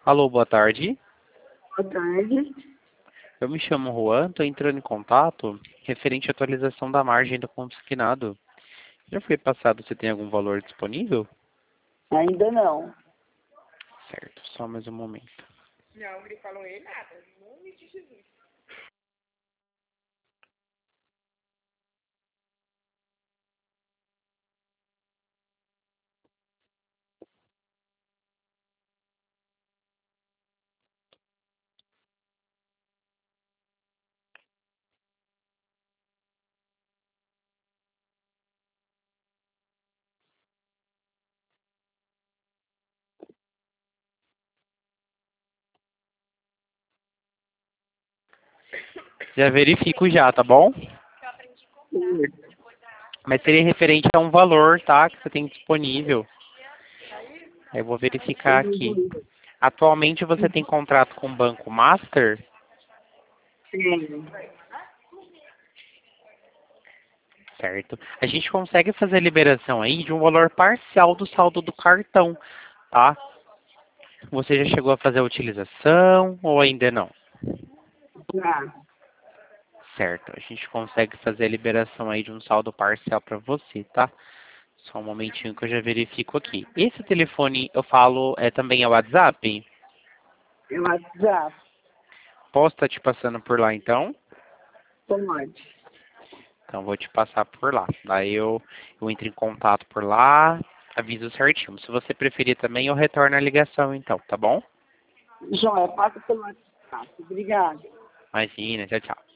Alô, boa tarde. Boa tarde. Eu me chamo Juan, estou entrando em contato referente à atualização da margem do consignado. Já foi passado, você tem algum valor disponível? Ainda não. Certo, só mais um momento. Não, ele falou ele nada. Em nome de Jesus. Já verifico já, tá bom? Mas seria referente a um valor, tá? Que você tem disponível. Eu vou verificar aqui. Atualmente você tem contrato com o Banco Master? Sim. Certo. A gente consegue fazer a liberação aí de um valor parcial do saldo do cartão, tá? Você já chegou a fazer a utilização ou ainda não? Já. Certo. A gente consegue fazer a liberação aí de um saldo parcial para você, tá? Só um momentinho que eu já verifico aqui. Esse telefone eu falo também é o WhatsApp? É o WhatsApp. Posso estar te passando por lá então? Pode. Então vou te passar por lá. Daí eu entro em contato por lá, aviso certinho. Se você preferir também, eu retorno a ligação então, tá bom? Joia, passa pelo WhatsApp. Obrigada. Imagina, tchau, tchau.